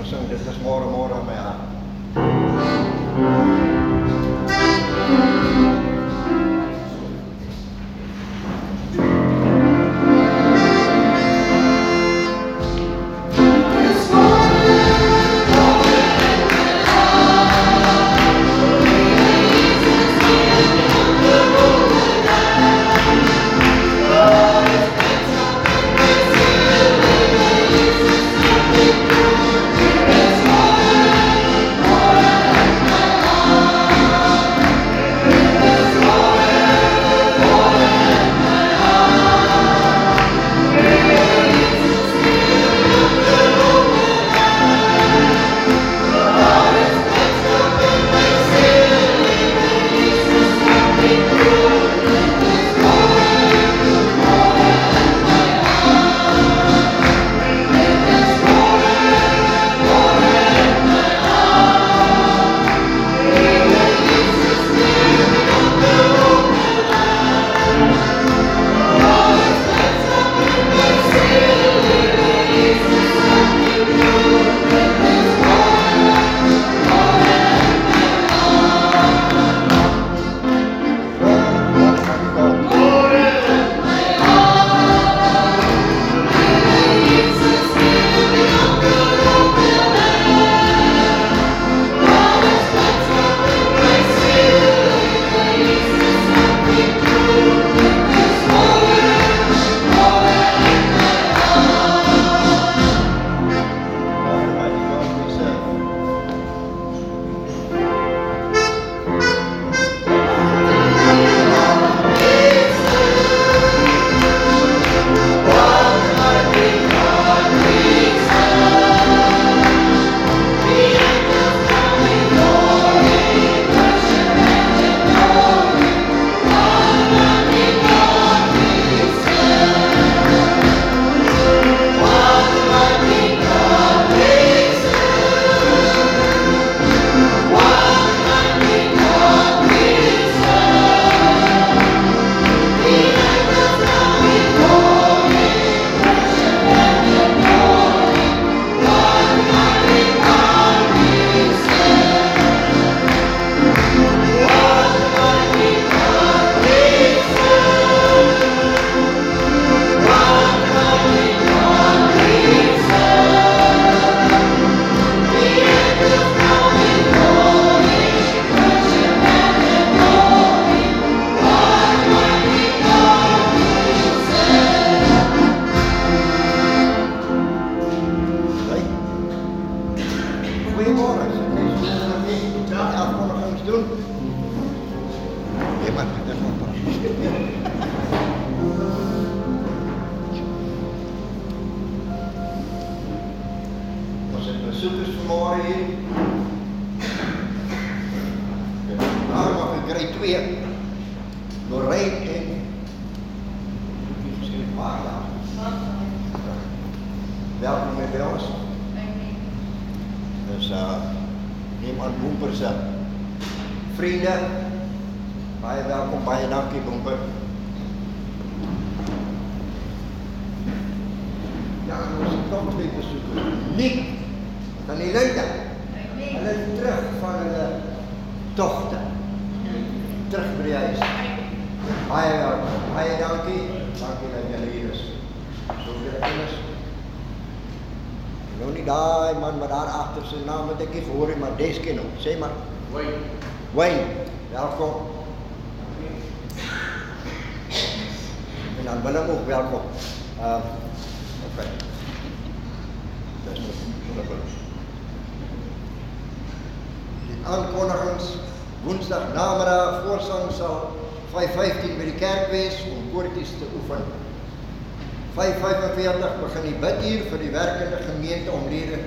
gesing, dit is môre môre my hart. Bezoekers vanmorgen hier. Allemaal van grade 2. Lorraine en misschien Magda. Welkom bij ons. Dus iemand Boempers vrienden. Baie welkom, baie dankie Boemper. Ja, ons het nog twee bezoekers. Nick van die Leida. Hulle is terug van hulle tochten. Terug by die huis. Baie welkom, baie dankie. Dankie dat julle hier is. So julle kinders. Nou nie daai man wat daar achter sy naam wat ek nie gehoor het, maar des ken hom. Sê maar. Wayne, welkom. En dan Willem ook welkom. Okay. Dis nog Willem. Die aankondigings, woensdag namiddag voorsang sal 5:15 by die kerk wees om koortjies te oefen. 5:45 begin die biduur vir die werkende gemeente om lede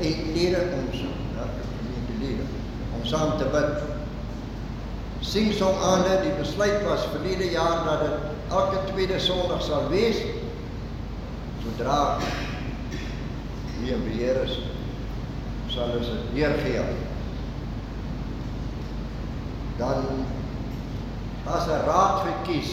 om saam te bid. Singsong aande, die besluit was verlede jaar dat dit elke tweede Sondag sal wees, sodra die in beheer is, sal ons dit neergee. Dan as 'n raad verkies,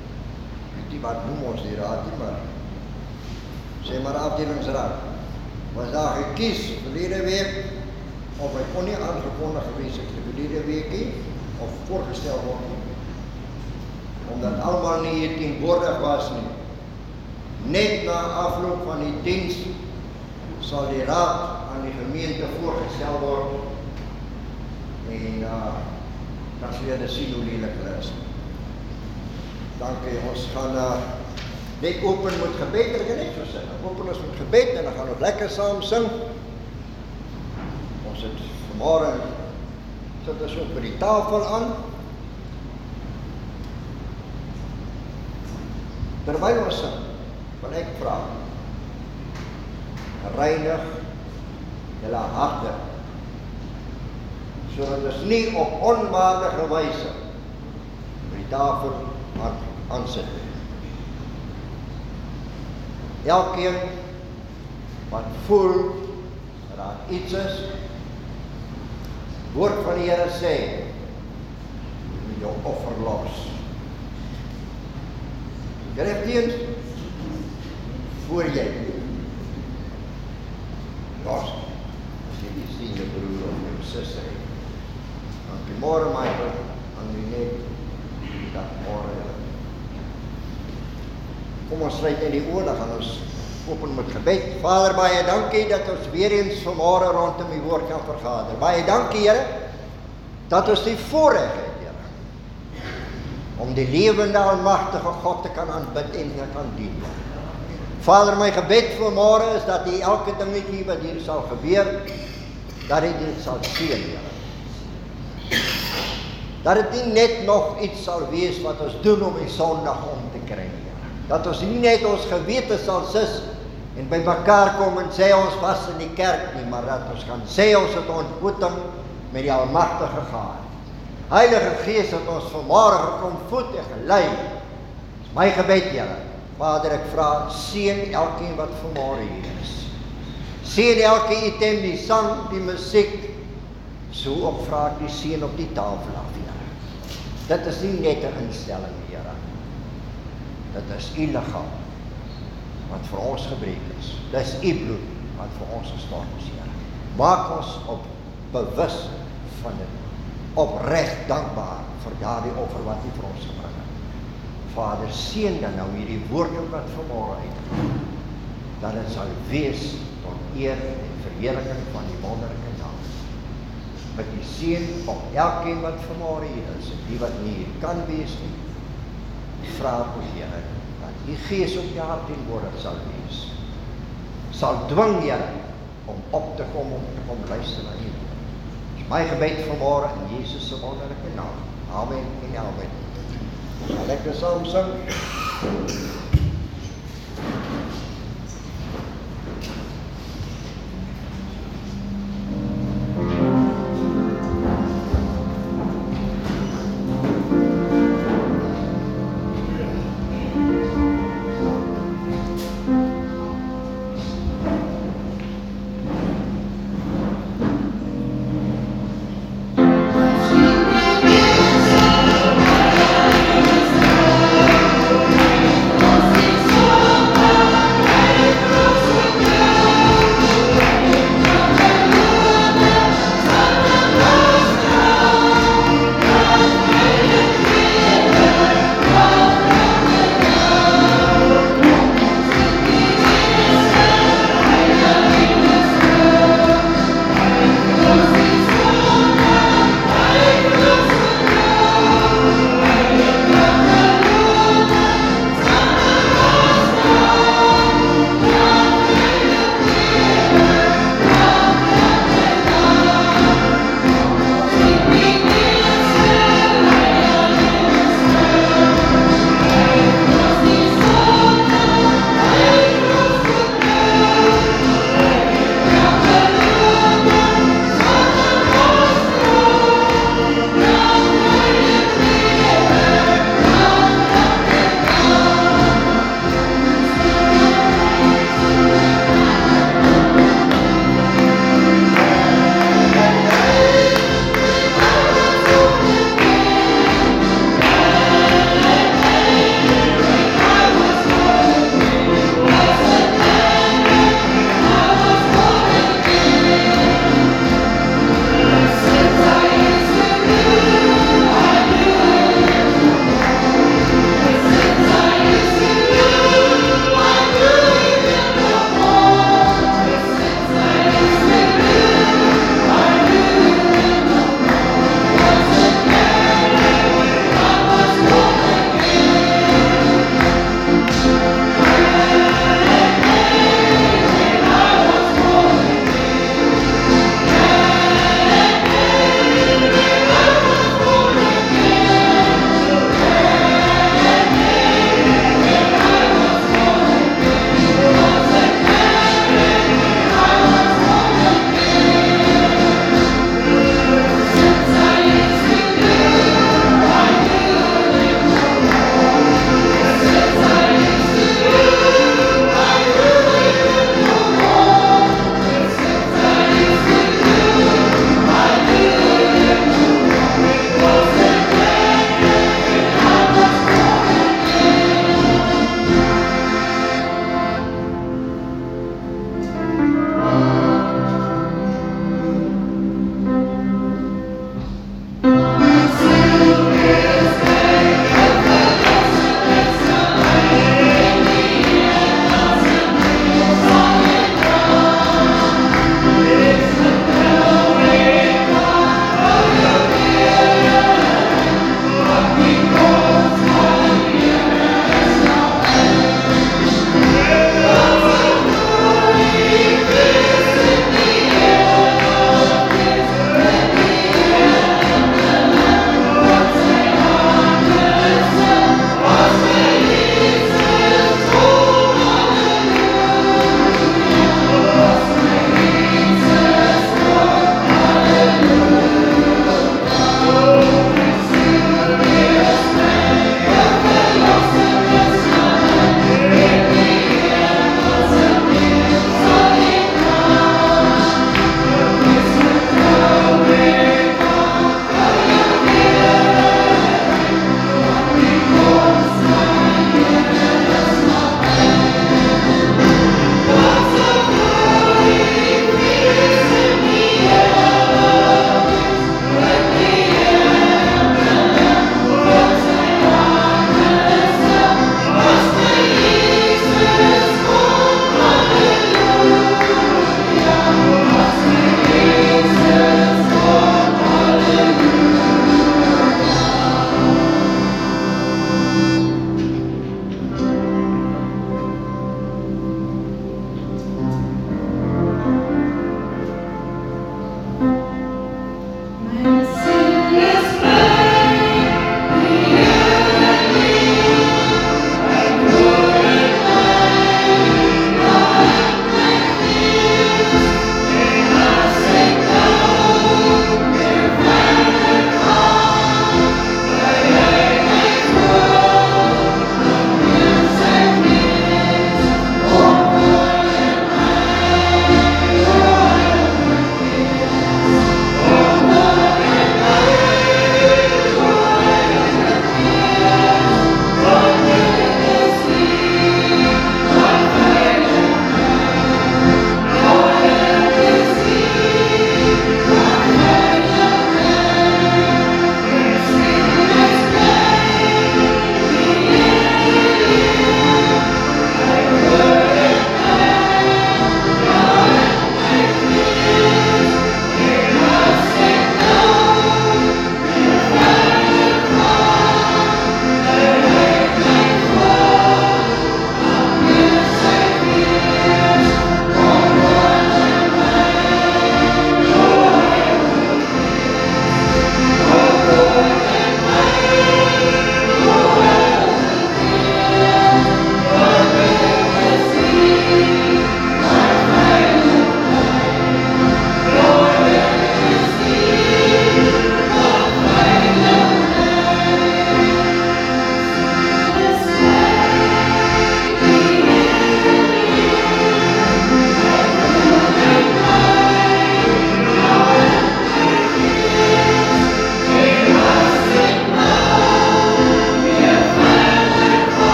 weet nie wat noem ons die raad nie, maar sê maar afdelingsraad. was daar gekies verlede week, of hy kon nie aangekondig gewees het verlede week nie, of voorgestel word nie, omdat almal nie hier teenwoordig was nie. Net na afloop van die diens sal die raad aan die gemeente voorgestel word en dan sal julle sien hoe lelik hulle is. Dankie, ons gaan net open met gebed, ek net so sê, open ons met gebed en dan gaan ons lekker saam sing. Ons het vanmorgen, sit ons ook by die tafel aan. Terwyl ons sing, wil ek vra, reinig julle harte, sodat ons nie op onwaardige wyse by die tafel aansit. Elkeen wat voel dat daar iets is, woord van die Here sê, jy moet jou offer los. Geregteens voor jy los, as jy nie sien jou broer of jou suster het. Dankie môre Michael, aan die net, dat môre julle. Kom ons sluit in die oë, dan gaan ons open met gebed. Vader, baie dankie dat ons weer eens vanmôre rondom die woord kan vergader. Baie dankie Here, dat ons die voorreg het, Here, om die lewende almagtige God te kan aanbid en te kan dien. Vader, my gebed vanmôre is dat die elke dingetjie wat hier sal gebeur, dat dit sal seën, Here. Dat dit nie net nog iets sal wees wat ons doen om die Sondag om te kry, Here. Dat ons nie net ons gewete sal sis en by mekaar kom en sê ons was in die kerk nie, maar dat ons gaan sê ons het ontmoeting met die almagtige God. Heilige Gees het ons vanmôre gekom voed en gelei. Dis my gebed, Here. Vader, ek vra, seën elkeen wat vanmôre hier is. Seën elke item, die sang, die musiek. So ook vra ek die seën op die tafel af, Here. Dit is nie net 'n instelling, Here. Dit is u liggaam wat vir ons gebreek is. Dis u bloed wat vir ons gestort is, Here. Maak ons op bewus van dit. Opreg dankbaar vir daardie offer wat u vir ons gebring het. Vader, seën dan nou hierdie woorde wat vanmôre uitkom, dat dit sal wees tot eer en verheerliking van die wonderlike naam. Met die seën op elkeen wat vanmôre hier is, en die wat nie hier kan wees nie, vra o Here, dat die Gees op jou hart teenwoordig sal wees, sal dwing Here om op te kom, om te kom luister na u. Dis my gebed vanmôre in Jesus se wonderlike naam. Amen en amen. Sal lekker saam sing.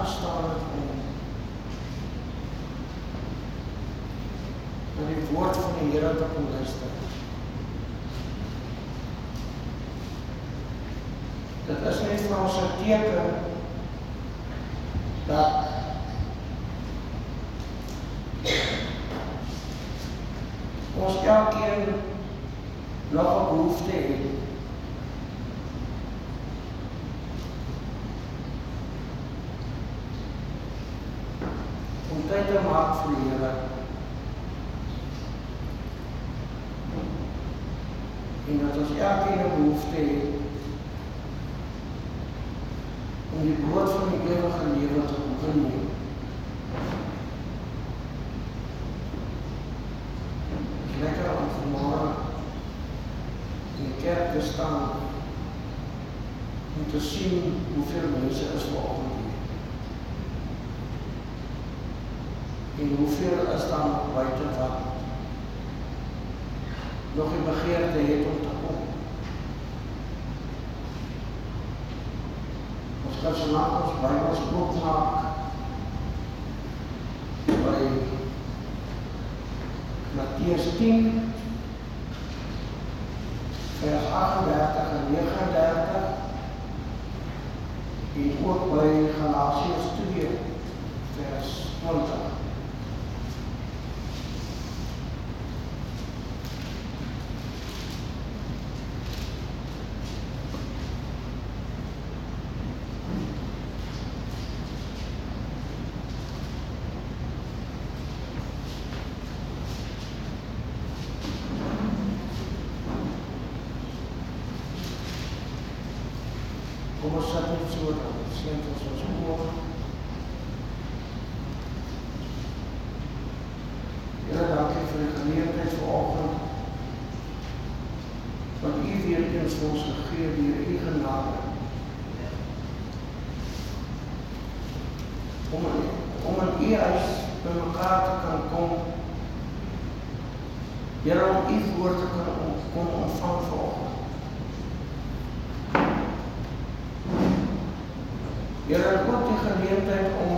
gestaan het om die woord van die Here te kon luister. Dit is net vir ons 'n teken dat ons elkeen nog 'n behoefte het om tyd te maak vir die Here. En dat ons elkeen 'n behoefte het om die brood van die ewige lewe te inneem. Het is lekker om vanmorgen in die kerk te staan om te sien hoeveel mense is vanoggend hier. En hoeveel is daar nog buite wat nog die begeerte het om te kom. Ons kan so laat ons Bybels oopmaak by Matteus 10 vers 38 en 39 en ook by Galasiërs 2 vers 20. Kom ons sit net so dat ons sluit ons oë. Here, dankie vir die geleentheid vanoggend wat U weer eens vir ons gegee deur U genade. Om in U huis by mekaar te kan kom. Here, om U woord te kan ontvang vanoggend. Here, ook die geleentheid om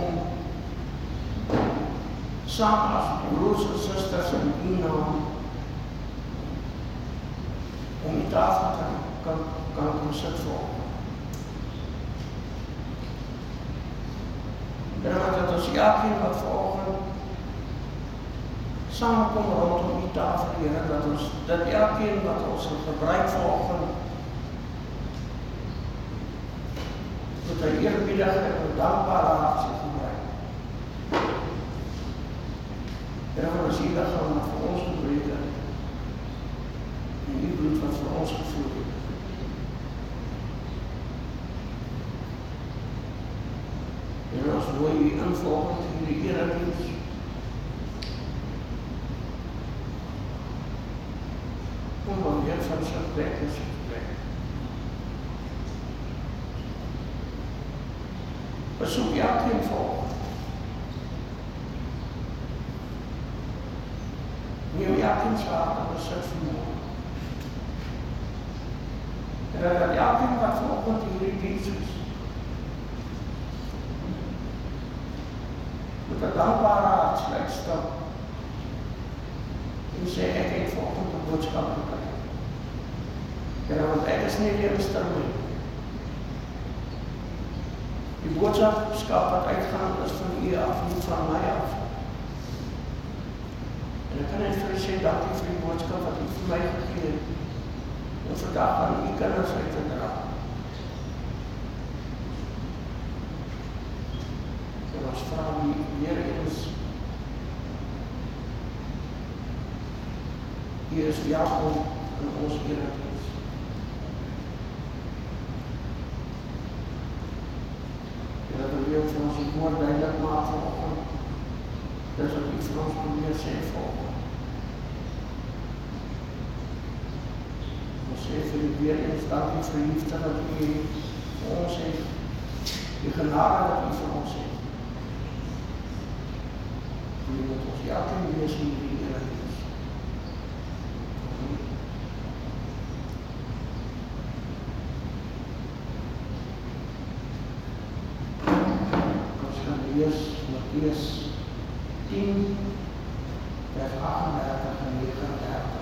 saam as broers en susters in U naam om die tafel te kan sit vanoggend. Here, dat ons elkeen wat vanoggend saamkom rondom die tafel, Here, dat elkeen wat ons gebruik vanoggend met 'n eerbiedige en dankbare hart sal gebruik. Here, van ons hier gaan wat vir ons gebreek het en U bloed wat vir ons gevloei het. Here, ons wil U involgend in die erediens om dan weer van sy plek en sy plek. Besoek elkeen vanoggend. Neem elkeen se hart en besit vanmorgen. En dat elkeen wat vanoggend in hierdie diens is, met 'n dankbare hart sluit stap en sê, ek het vanoggend 'n boodskap gekry. Here, want ek is nie die instrument. Die boodskap wat uitgaan is van U af, nie van my af. En ek kan net vir U sê, dankie vir die boodskap wat U vir my gegee het, om vandag aan U kinders uit te dra. En ons vra U weer eens, U is welkom in ons erediens. Dat we weer vir ons die woord duidelik maak vanoggend. Dis wat U vir ons probeer sê vanoggend. Ons sê vir U weer eens dankie vir die liefde wat U vir ons het. Die genade wat U vir ons het. U moet ons elkeen wees in die erediens. lees Matteus 10, vers 38 en 39.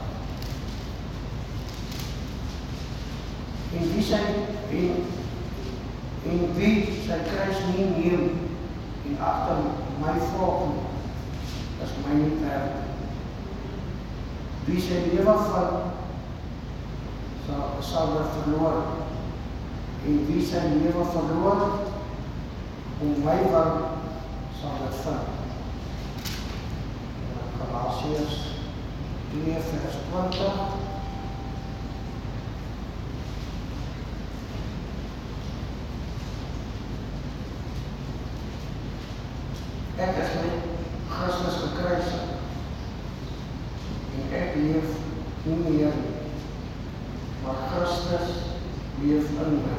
En wie sy kruis nie neem en agter my volg nie, is my nie werd. Wie sy lewe vat, sal dit verloor. En wie sy lewe verloor, om my wil, sal dit vind. Galasiërs 2 vers 20. Ek is met Christus gekruisig en ek leef nie meer, maar Christus leef in my.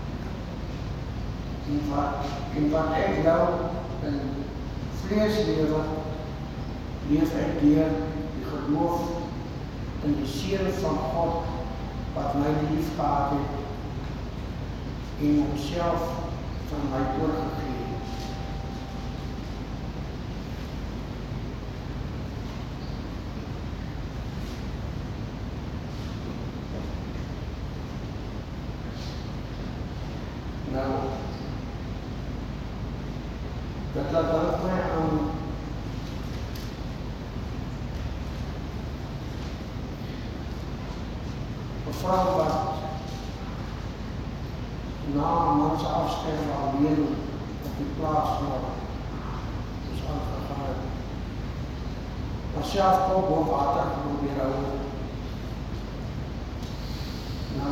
En wat ek nou in vlees lewe, leef ek deur die geloof in die Seun van God wat my lief gehad het en homself van my oorgegee het. Nou, dat laat my aan een vrou wat na man se afsterwe alleen op die plaas is aangegaan. Maar self kop op water probeer hou. Nou,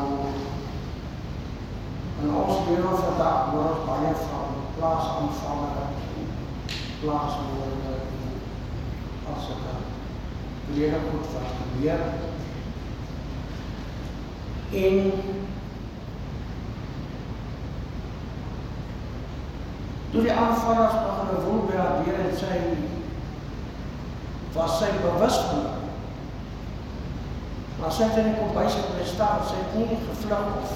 in ons wereld vandag word ons baie van plaasaanvalle, plaaswoorde as ek lede goed wat gebeur. En toe die aanvallers begin woel by haar deur en sy was sy bewus van haar. Maar sy het in die kombuis gebly staan, sy het nie gevlug of.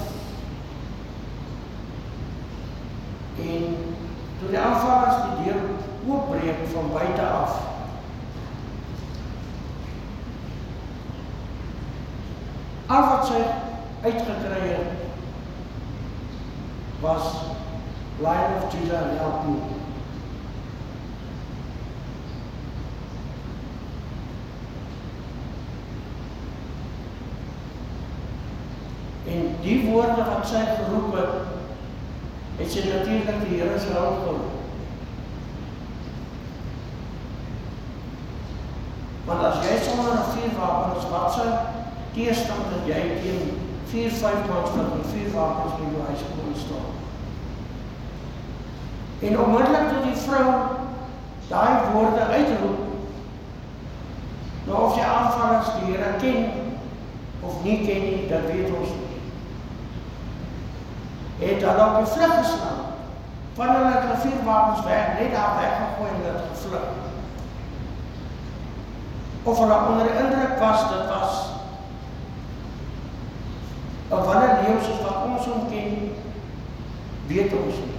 En toe die aanvallers die deur oopbreek van buite af, al wat sy uitgekry het, was Lion of Judah, help me. En die woorde wat sy geroep het sy natuurlijk die Here se hulp geroep. Want as jy sonder 'n vuurwapen is, wat se teestand dat jy teen 4-5 mans met 4 wapens by jou huis kon staan. En onmiddellik toe die vrou daai woorde uitroep, nou of die aanvallers die Here ken of nie ken nie, dat weet ons nie. Het hulle op die vlug geslaan, van hulle 4 wapens weg, net daar weggegooi en het gevlug. Of hulle onder die indruk was, dit was 'n wilde leeu soos wat ons hom ken, weet ons nie.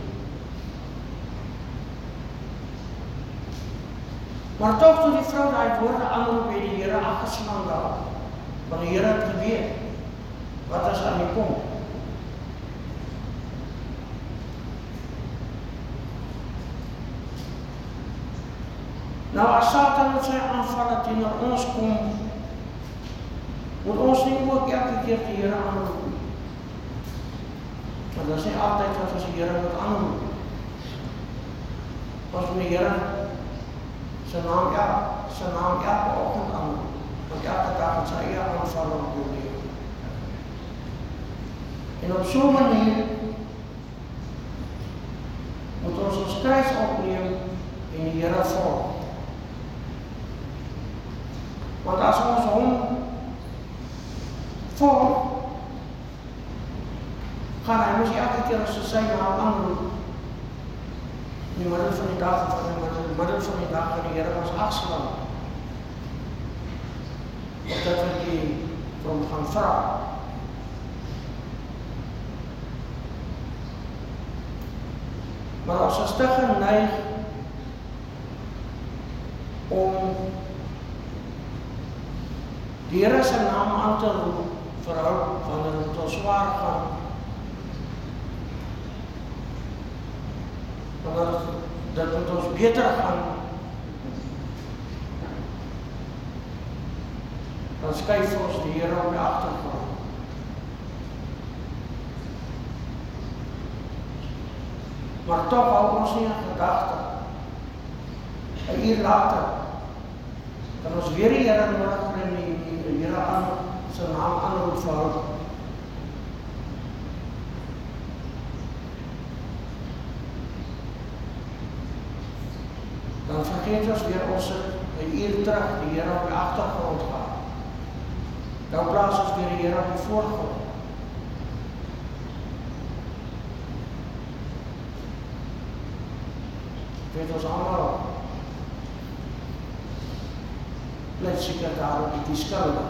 Maar toch toe die vrou daai woorde aanroep, het die Here afgeslaan daar, want die Here het geweet wat is aan die kom. Nou as Satan met sy aanvalle teenoor ons kom, moet ons nie ook elke keer die Here aanroep. Want dat is nie altyd wat ons die Here moet aanroep. Ons moet die Here sy naam elke oggend aanroep, want elke dag het sy eie aanvalle op jou lewe. En op so'n manier moet ons kruis opneem en die Here volg. Want as ons hom volg, gaan hy mos elke keer as sy naam aanroep, in die middel van die dag van die Here ons afslaan. Of dat we die vir hom gaan vra. Maar ons is te geneig om die Here se naam aan te roep vir hulp wanneer dit ons swaar gaan. Wanneer dit met ons beter gaan, dan skuif ons die Here op die agtergrond. Maar tog hou ons nie in gedagte. 'n uur later kan ons weer die Here nodig kry en die Here aan sy naam aanroep vir hulp. Dan vergeet ons weer ons 'n uur terug die Here op die agtergrond gaan. Nou plaas ons weer die Here op die voorgrond. Weet ons allemaal, net seker daar op die skouder.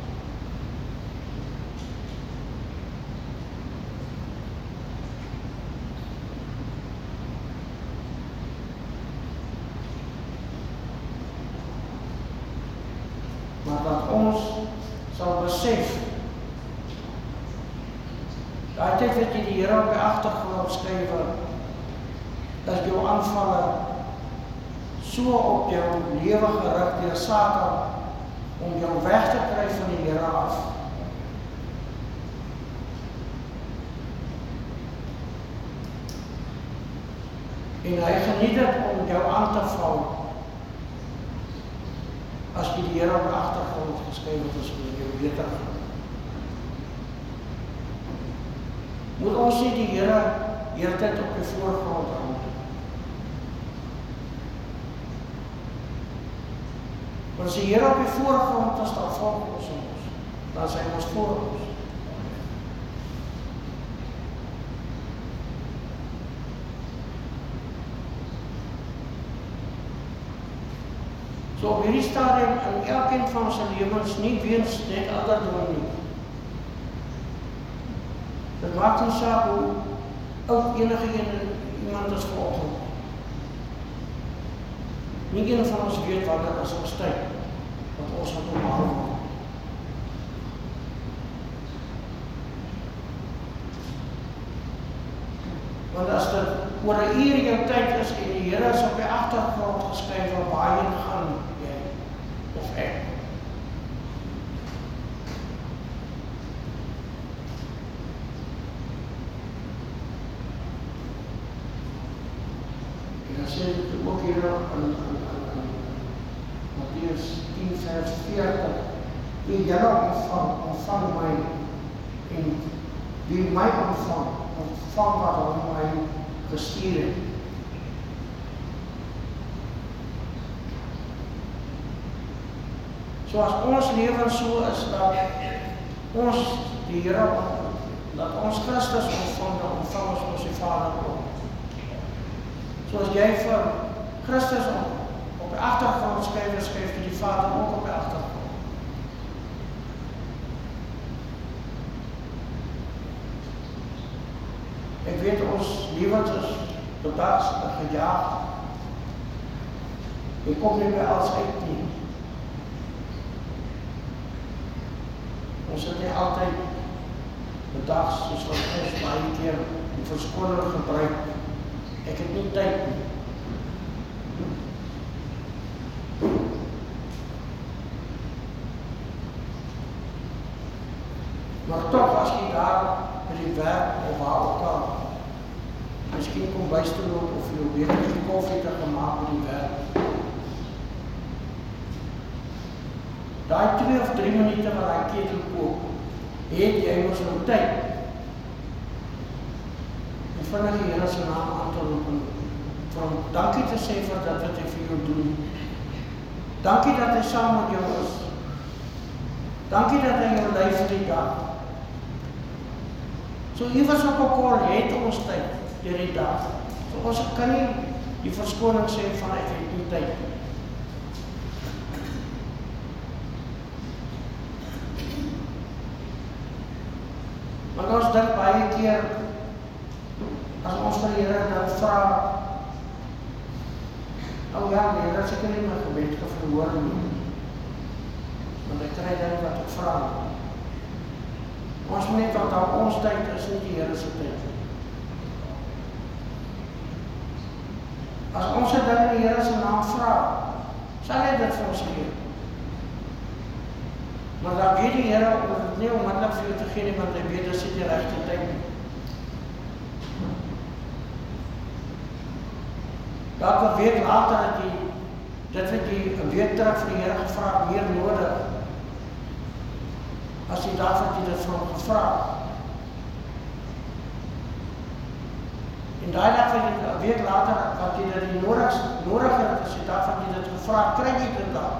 Maar dat ons sal besef, daai tyd wat jy die Here op die agtergrond skuif, dat jou aanvalle so op jou lewe gerig deur Satan om jou weg te kry van die Here af. En hy geniet dit om jou aan te val as jy die Here op die agtergrond geskuif het, as jy jou beter gaan. Moet ons nie die Here heeltyd op die voorgrond hou. As die Here op die voorgrond is, dan volg ons, dan is hy ons voor ons. So op hierdie stadium in elkeen van sy lewens, nie weens net ouderdom nie. Dit maak nie saak hoe oud enige iemand is vanoggend. Nie een van ons weet wanneer is ons tyd, wat ons gaan omhaal word. Want as dit oor 'n uur jou tyd is en die Here is op die agtergrond geskuif, waarheen gaan jy of ek? En dan sê dit ook hier in Mattheus 10 vers 40, wie julle ontvang my, en wie my ontvang wat hom my gestuur het. So as ons lewens so is, dat ons die Here, dat ons Christus ontvang ons die Vader ook. So as jy vir Christus op die agtergrond skuif jy die Vader ook op die agtergrond. Ek weet ons lewens is bedags gejaag. Jy kom nie by alles uit nie. Ons het nie altyd bedags, soos wat ons baie keer die verskoning gebruik. Ek het nie tyd nie. Maar toch, as jy daar by die werk of waar ook al, miskien kom bys te loop of jy beter die koffie te gemaak by die werk. Daai 2 of 3 minute wat daai ketel kook, het jy mos nou tyd. En vinnig die Here se naam aan te roep en vir hom dankie te sê vir dat wat hy vir jou doen. Dankie dat hy saam met jou is. Dankie dat hy jou lei vir die dag. So iewers op 'n kol het ons tyd deur die dag. So ons kan nie die verskoning sê van ek het nie tyd nie. Maar ons dink baie keer, as ons vir die Here dan vra, Oh ja, die Here seker nie my gebed verhoor nie. Want ek kry dan wat ek vra. Ons moet net onthou, ons tyd is nie die Here se tyd. As ons 'n ding in die Here se naam vra, sal hy dit vir ons gee. Maar dan weet die Here om dit nie onmiddellik vir jou te gee nie, want hy weet dis nie die regte tyd nie. Elke week later het jy dit wat jy 'n week terug vir die Here gevra het, meer nodig. As jy daarvoor jy dit van hom gevra het. En daai dag wat jy 'n week later wat jy dit nodig het, as jy daarvoor jy dit gevra het, kry jy dit dan.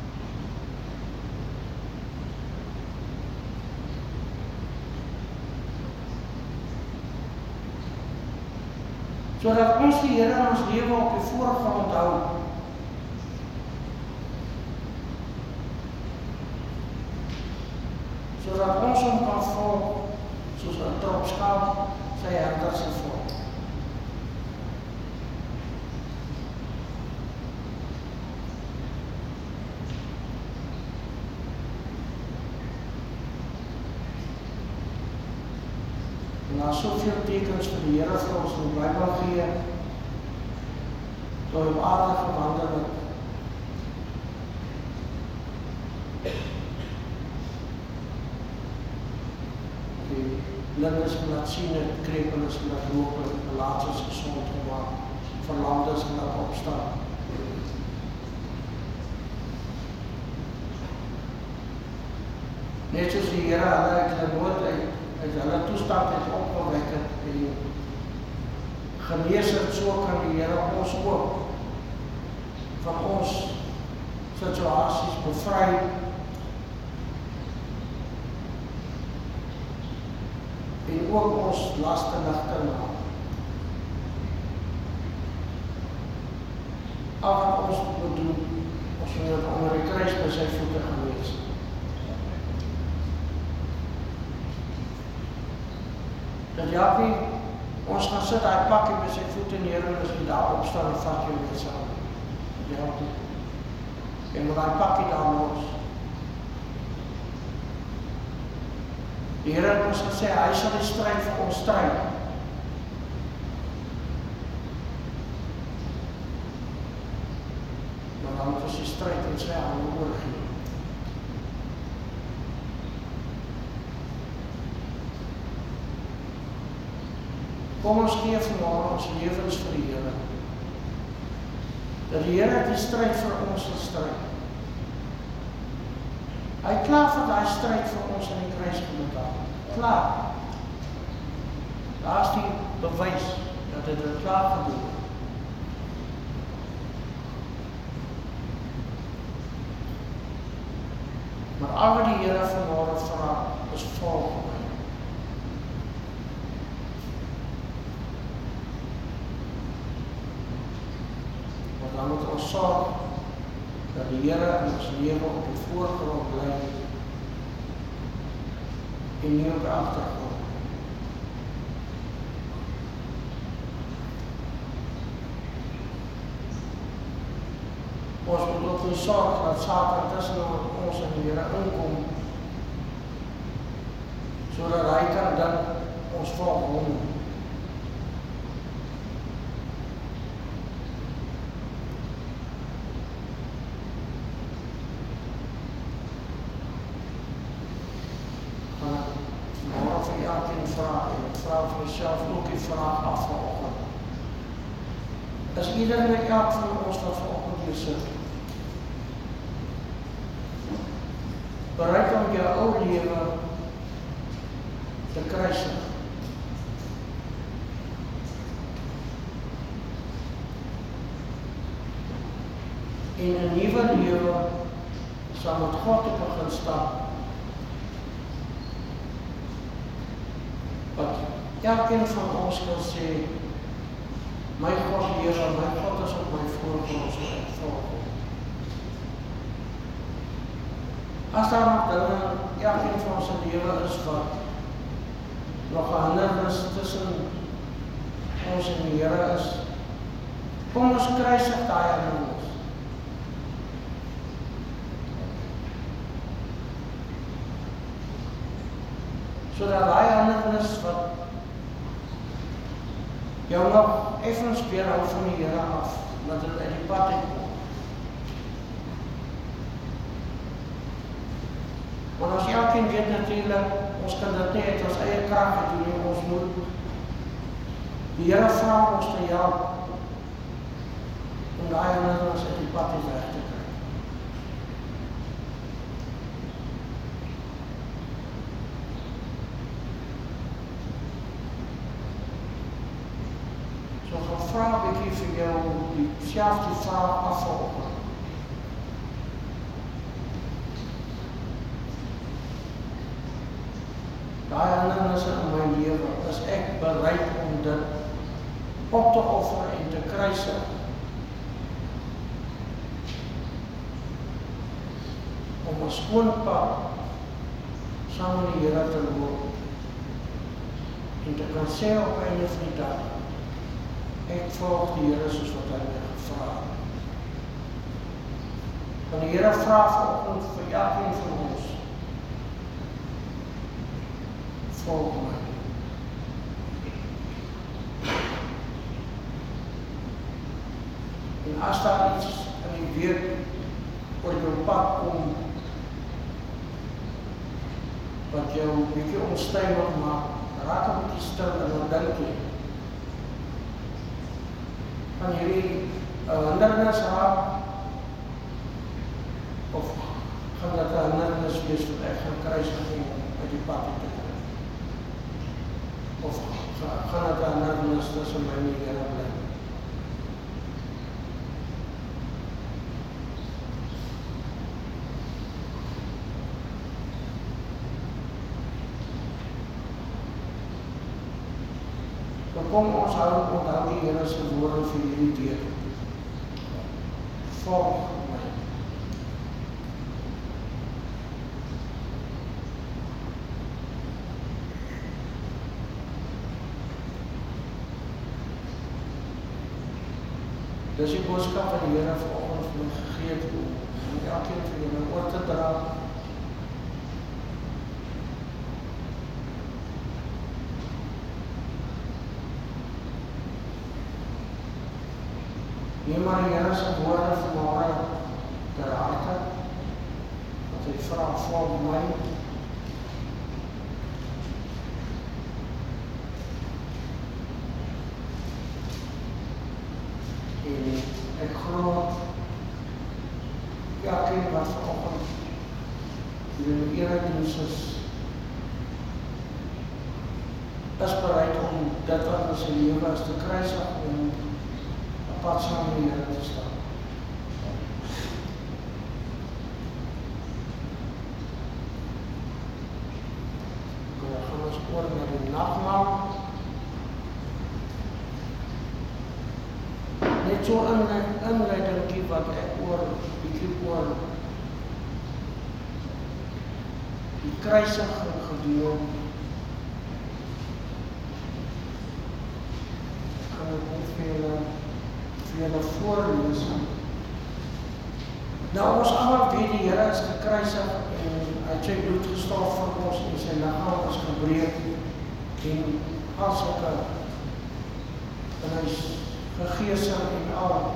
Sodat ons die Here in ons lewe op die voorgrond hou. Sodat ons hom kan volg, soos 'n trop skaap sy herder se volg. En daar is soveel tekens vir die Here vir ons in die Bybel gee, toe hy op aarde gewandel het. Die blindes laat sien het, krepeles laat loop, melaatses gesond gemaak, verlamdes laat opstaan. Net soos die Here hulle uit hulle nood uit hulle toestand het opgewek het en genees het, so kan die Here ons ook van ons situasies bevry. En ook ons laste ligter maak. Al wat ons moet doen, ons moet onder die kruis by sy voete gewees. Dat ja, ons gaan sit, hy pak jy by sy voete neer en as jy daar opstaan en vat jy weer saam. Ja, en moet hy pak jy daar los. Die Here het ons gesê, hy sal die stryd vir ons stryd. Maar dan moet ons die stryd in sy hande oorgee. Kom ons gee vanmôre ons lewens vir die Here. Dat die Here die stryd vir ons sal stryd. Hy klaar vir daai stryd vir ons in die kruis betaal. Klaar. Daar is die bewys dat hy dit klaar gedoen het. Maar al wat die Here vanmôre vra is volg my. Want dan moet ons sorg dat die Here in ons lewe op die voorgrond bly en nie op die agtergrond. Ons moet ook nie sorg dat Satan tussen ons en die Here inkom, sodat hy kan dan ons volg hom. Vra vir myself ook die vraag af vanoggend. Is ieder en elk van ons wat vanoggend hier sit bereid om jou ou lewe te kruisig? En 'n nuwe lewe saam met God te begin stap. Wat elkeen van ons kan sê, my God Here, my God is op my voorgrond, so ek volg hom. As daar nog dinge, elkeen van ons lewe is wat nog 'n hindernis tussen ons en die Here is, Kom ons kruisig daai hindernisse. Sodat daai hindernis wat jou nog effens weerhou van die Here af, dat dit uit die pad uitkom. Want as elkeen weet natuurlik, ons kan dit nie uit ons eie krag doen nie, ons moet die Here vra ons te help om daai hindernis uit die pad weg te kry. So gaan vra 'n bietjie vir jou dieselfde vraag afvolg. Daai hindernisse in my lewe, is ek bereid om dit op te offer en te kruisig. Om 'n skoon pad saam met die Here te loop en te kan sê op einde van die dag, ek volg die Here soos wat hy my gevra het. Want die Here vra vanoggend vir elkeen van ons, volg my. En as daar iets in die week oor jou pad kom, wat jou 'n bietjie onstuimig maak, raak 'n bietjie stil en dan dink jy, kan hierdie 'n hindernis raak, of gaan dit 'n hindernis wees wat ek gaan kruisig om uit die pad te kry? Of gaan dit 'n hindernis tussen my en die Here bly? Kom ons onthou die Here se woorde vir hierdie week. Volg my. Dis die boodskap wat die Here vir ons gegee het om elkeen van julle oor te dra. Neem maar die Here se woorde vanmôre ter harte, wat hy vra, volg my. En ek glo, elkeen wat vanoggend hier in die erediens is bereid om dit wat in sy lewe is te kruisig om pad saam met die Here te staan. Dan gaan ons oor na die nagmaal. Net so 'n inleidingkie wat ek bietjie oor die kruisiging gedoen. Ek gaan dit net vir julle voorlees. Nou ons almal weet die Here is gekruisig en hy het sy bloed gestort vir ons en sy liggaam is gebreek en al sulke en hy is gegeesel en al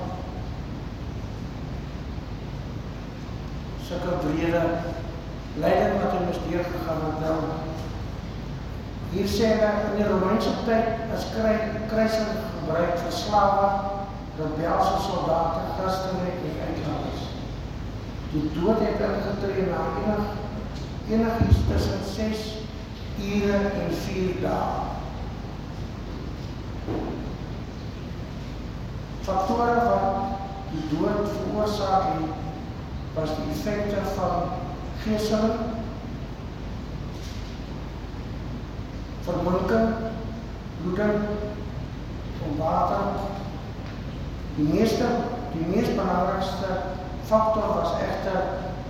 sulke brede lyding wat hy moes deurgegaan het. Nou hier sê hy in die Romeinse tyd is kruising gebruik vir slawe, rebelse soldate, Christene en uitlanders. Die dood het ingetree na enigiets tussen 6 ure en 4 dae. Faktore wat die dood veroorsaak het, was die effekte van geeseling, verminking, bloeding, water. Die meest belangrikste factor was echter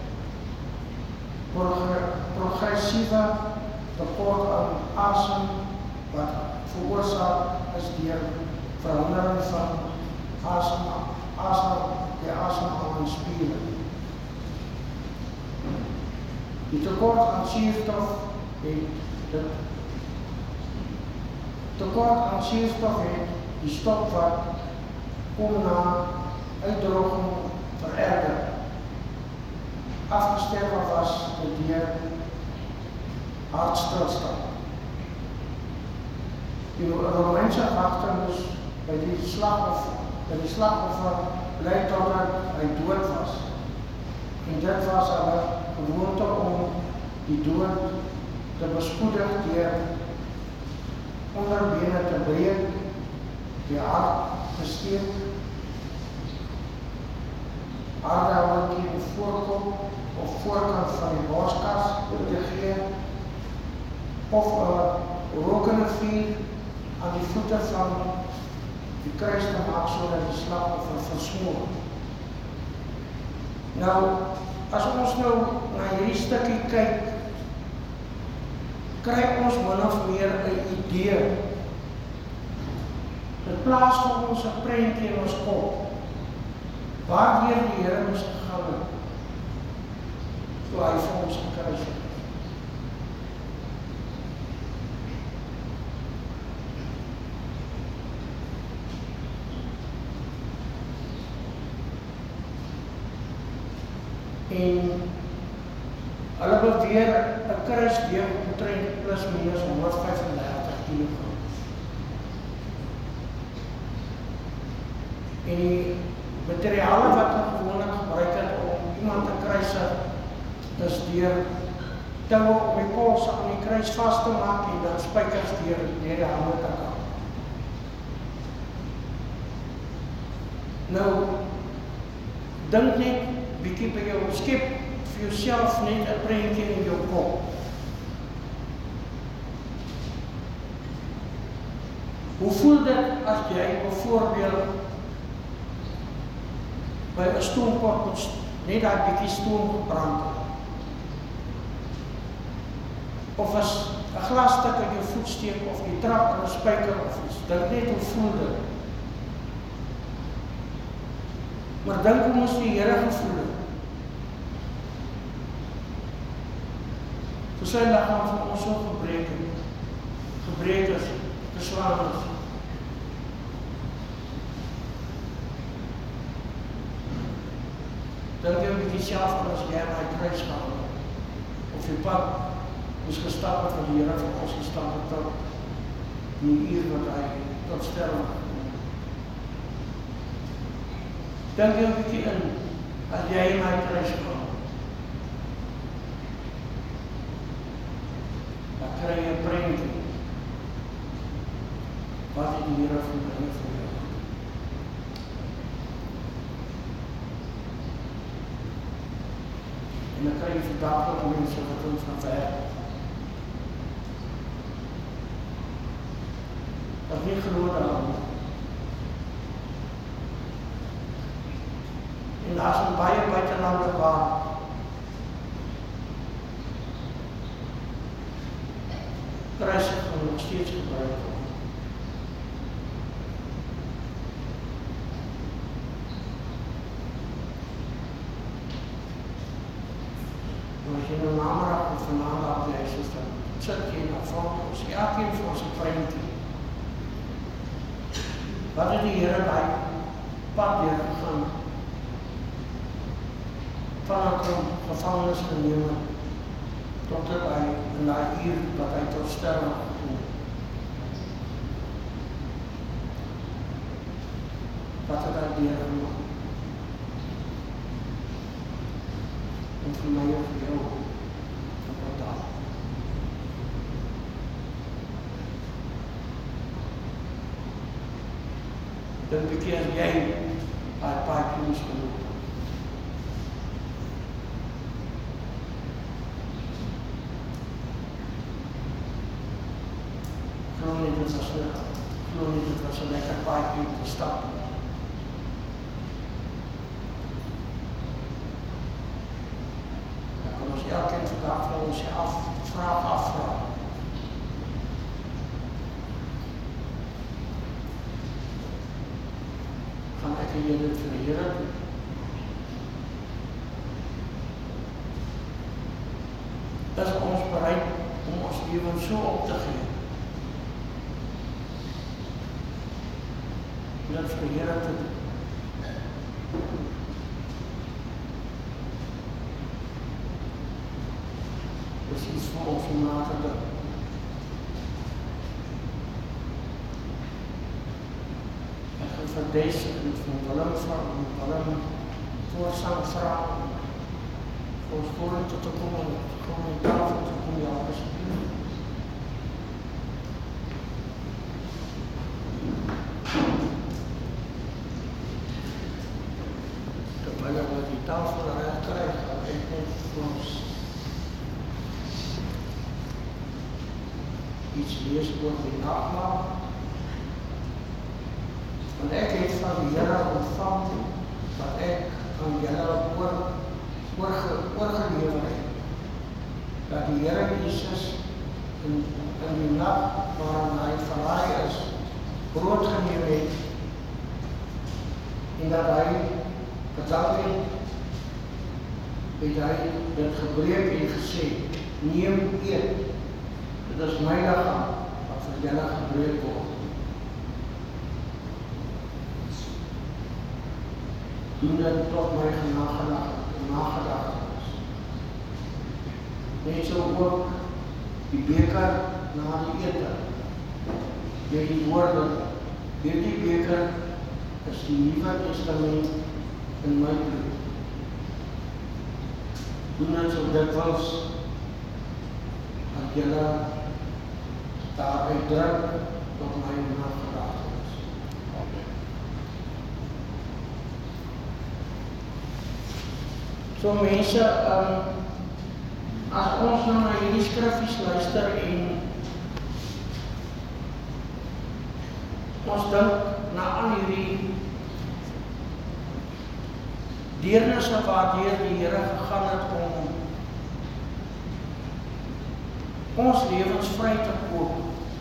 progressieve tekort aan asem wat veroorsaak is deur verandering van asemhalingsspieren. Die tekort aan zuurstof heeft die stopvat kom na uitdroging vererger. Afgesterven was deur hartstilstand. Die Romeinse gedagtenis by die slagoffer bly totdat hy dood was. En dit was hulle gewoonte om die dood te bespoedig deur onderbene te breek, die hart te steek, aardappel teen die voorkop of voorkant van die borskas te gee, of 'n rokende vuur aan die voete van die kruis te maak sodat die slagoffer versmoor. Nou, as ons nou na hierdie stukkie kyk, kry ons min of meer 'n idee. Dit plaas vir ons 'n prentjie in ons kop, waardeur die Here moes gegaan het, toe hy vir ons gekruisig het. En hulle beweer 'n kruis weeg omtrent plus minus 135 kg. En die materiale wat hulle gewoonlik gebruik het om iemand te kruisig is deur toue op die pols aan die kruis vas te maak en dan spykers deur die hande te kap. Nou, dink net bietjie by jou, skep vir jouself net 'n prentjie in jou kop. Hoe voel dit as jy byvoorbeeld by 'n stoompot net daai bietjie stoom gebrand het? Of as 'n glasstuk in jou voet steek of die trap aan 'n spyker of iets, dink net hoe voel dit? Maar dink hoe moes die Here gevoel het? Vir sy liggaam van ons so gebreek is, geslaan is. Dink jy 'n bietjie self aan as jy aan die kruis gaan, of jy pad moes gestap het van die Here vir ons gestap het tot die uur wat hy tot sterwe gekom het. Dink jy 'n bietjie in as jy aan die kruis gaan. Dan kry jy 'n prentjie wat die Here vir jou doen. En dan kry jy vandag ook mense wat ons van ver wat nie glo daaraan nie. En daar is baie buitelande waar kruisig nog steeds gebruik word. As jy nou namiddag of vanavond lees, dan sit jy na voor ons, elkeen vir ons 'n prentjie. Wat het die Here by pad deur gegaan? Van gevangenis geneem het, tot hy in daai uur wat hy tot sterwe gekom het. Wat het hy deur gemaak? En vir my en vir jou wat daar. Dan bekeer jy daai paadjie moes geloop. Glo nie dit was 'n lekker paadjie om te stap. Elkeen vandag vir ons vraag afvra. Gaan gee dit vir die Here toe. Is ons bereid om ons lewe so op te gee? Dit vir die Here te doen. Dis iets vir ons om na te dink. Ek gaan vir Daisy en vir Willem vra, en Willem voorsang vra, vir ons vorentoe te kom en tafel te kom, ja, asseblief. Terwyl ek die tafel reg kry, gaan ek net vir ons iets lees oor die nagmaal. Want ek het van die Here ontvang wat ek aan julle oorgelewer het. Dat die Here Jesus in die nag waarin hy verraai is, brood geneem het en dat hy bedank het, het hy dit gebreek en gesê, neem, eet. Dit is my liggaam wat vir julle gebreek word. Doen dit tot my nagedagtenis. Net so ook die beker na die ete. Die woorde, hierdie beker is die Nuwe Testament in my bloed. Doen dit so dikwels dat julle daaruit drink tot my nagedagtenis. Amen. So mense, as ons nou na hierdie skriffies luister en ons dink na al hierdie deernisse waardeur die Here gegaan het om ons lewens vry te koop.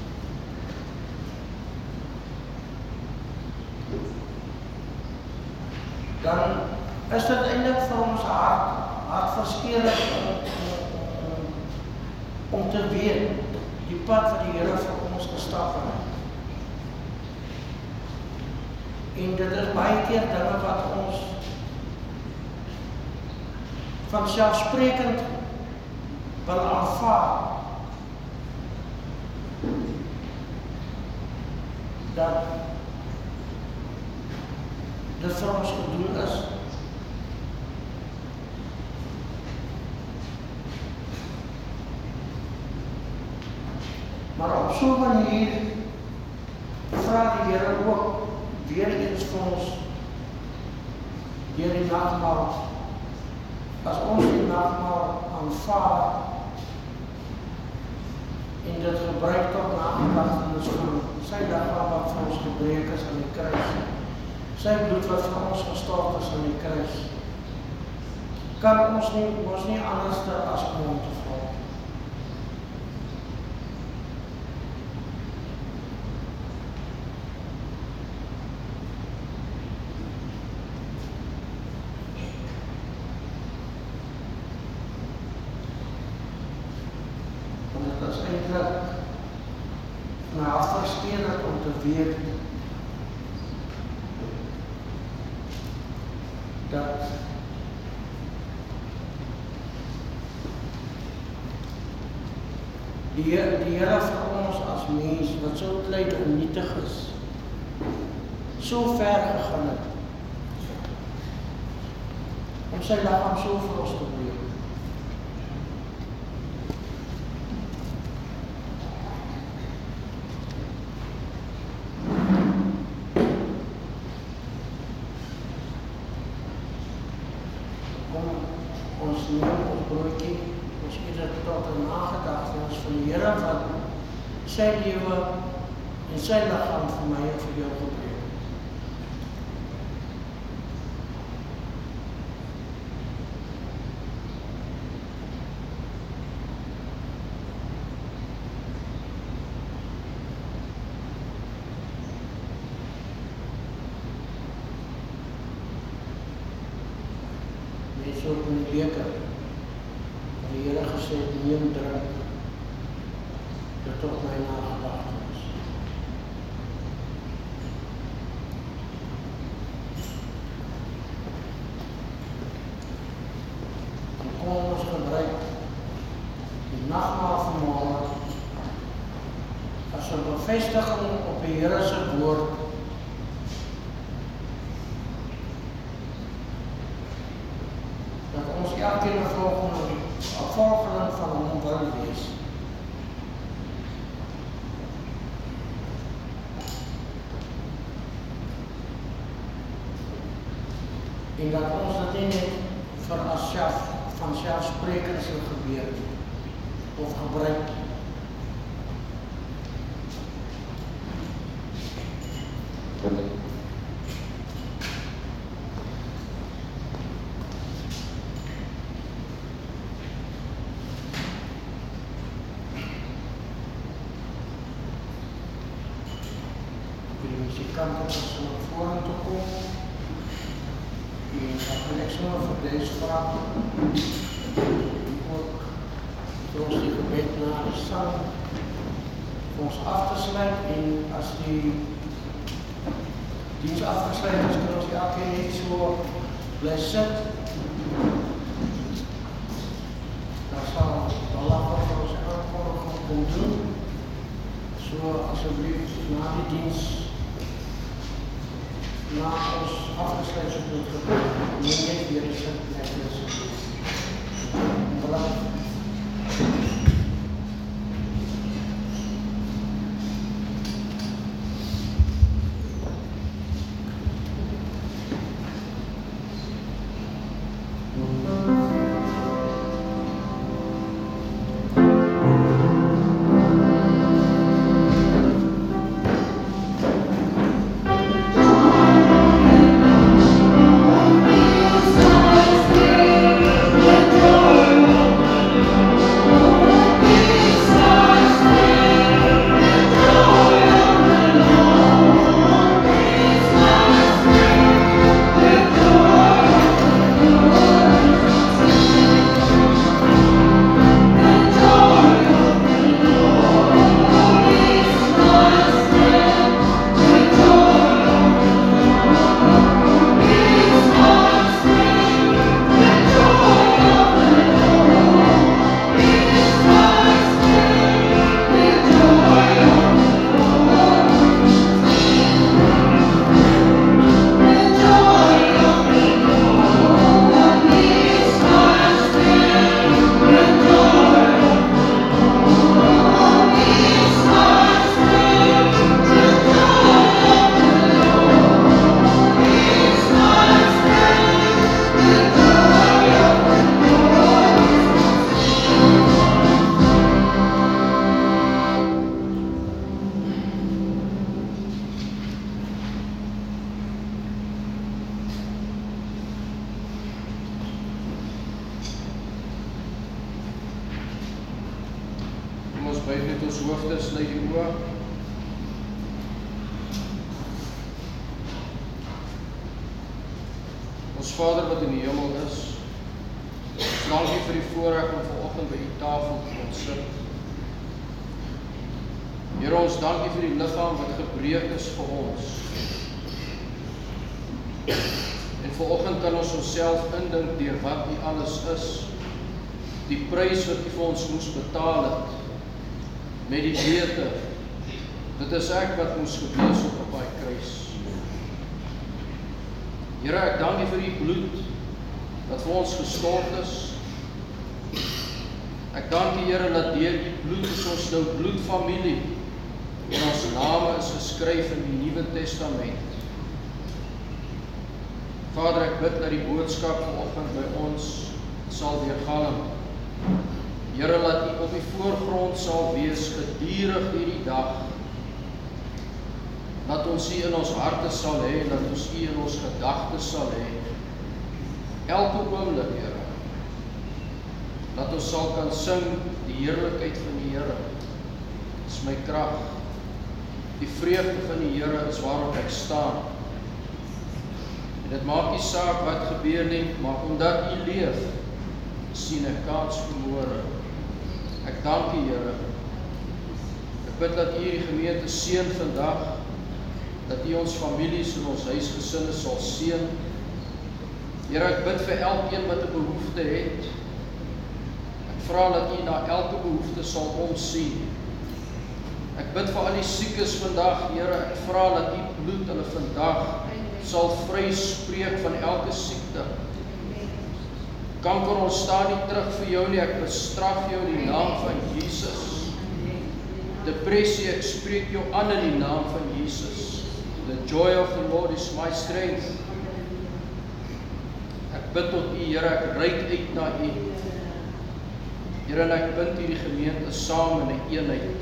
Dan is dit eintlik vir ons hartverskeurend om te weet die pad wat die Here vir ons gestap het. En dit is baie keer dinge wat ons vanselfsprekend wil aanvaar. Dat dit vir ons gedoen is. Maar op so 'n manier vra die Here ook weer eens vir ons deur die nagmaal. As ons die nagmaal aanvaar en dit gebruik tot nagedagtenis van sy liggaam wat vir ons gebreek is aan die kruis, sy bloed wat vir ons gestort is aan die kruis, kan ons nie anders as om hom te volg. Dat is eintlik hartverskeurend om te weet dat die Here vir ons as mens wat so klein en nietig is, so ver gegaan het om sy liggaam so vir ons te breek. Ons neem ons broodjie, ons eet dit tot 'n nagedagtenis van die Here wat sy lewe en sy liggaam vir my en vir jou gebreek het. Net so in die beker. Die Here gesê, neem drink, dit tot my nagedagtenis. En kom ons gebruik die nagmaal vanmôre as 'n bevestiging op die Here se woord. Dat ons elkeen 'n volgeling van hom wil wees. En dat ons dit nie net vir vanselfsprekend sal gebeur of gebruik. Die muzikanten zullen naar voren toe komen. En dat wil ik zo voor deze vraag. Ook voor ons die gebed naar de zang. Voor ons af te sluiten. En als die dienst afgesluit is, kunnen we elke keer niet zo blijven zitten. Dan zal de lachen voor onze aankondiging kunnen doen. Zo alsjeblieft na die dienst. Na ons afgesluit moet gebeuren, neem net weer eens netjes. Bedankt. Buig net ons hoofde, sluit die oë. Ons Vader wat in die hemel is, ons dankie vir die voorreg om vanoggend by die tafel te kon sit. Here, ons dankie vir die liggaam wat gebreek is vir ons. En vanoggend kan ons onsself indink deur wat U alles is, die prys wat U vir ons moes betaal het, met die wete, dit is ek wat moes gewees op daai kruis. Here, ek dank U vir U bloed, wat vir ons gestort is. Ek dank U, Here, dat deur U bloed is ons nou bloedfamilie, en ons name is geskryf in die Nuwe Testament. Vader, ek bid dat die boodskap vanoggend by ons sal weergalm. Here, laat U op die voorgrond sal wees gedurig hierdie dag. Laat ons U in ons harte sal hê, laat ons U in ons gedagtes sal hê. Elke oomblik, Here. Laat ons sal kan sing die heerlikheid van die Here. Dis my krag. Die vreugde van die Here is waarop ek staan. En dit maak nie saak wat gebeur nie, maar omdat U leef, sien ek kans vermoere. Ek dank U, Here. Ek bid dat U die gemeente seën vandag, dat U ons families en ons huisgesinne sal seën. Here, ek bid vir elkeen wat 'n behoefte het. Ek vra dat U na elke behoefte sal omsien. Ek bid vir al die siekes vandag, Here, ek vra dat U bloed hulle vandag sal vryspreek van elke siekte. Kanker, ons staan nie terug vir jou nie, ek bestraf jou in die naam van Jesus. Depressie, ek spreek jou aan in die naam van Jesus. The joy of the Lord is my strength. Ek bid tot U, Here, ek reik uit na U. Here, en ek bind hierdie gemeente saam in 'n eenheid.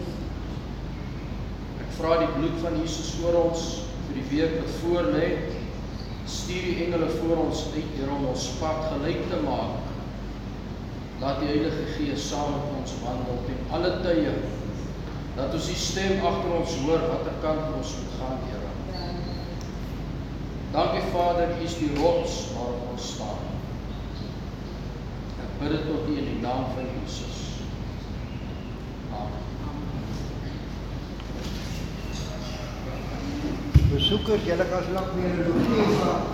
Ek vra die bloed van Jesus oor ons vir die week wat voor lê. Stuur die engele voor ons uit, Here, om ons pad gelyk te maak. Laat die Heilige Gees saam met ons wandel ten alle tye. Dat ons die stem agter ons hoor, watter kant ons moet gaan, Here. Dankie, Vader, U is die rots waarop ons staan. Ek bid dit tot U in die naam van Jesus. Amen. Besoekers, julle kan slag weer 'n lokeer van.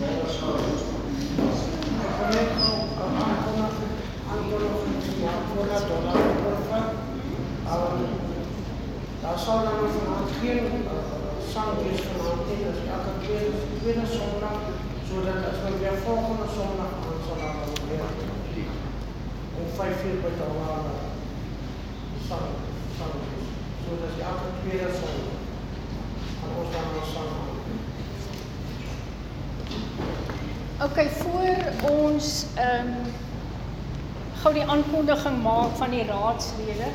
Daar sal dan vanavond geen sang wees vanavond, dus elke tweede zondag, zodat als we weer volgende zondag aan zullen hebben, weer om 5 uur betalen sang wees. Zodat elke tweede zondag aan ons dan een sang aan. Oké, voor ons gou die aankondiging maak van die raadslede,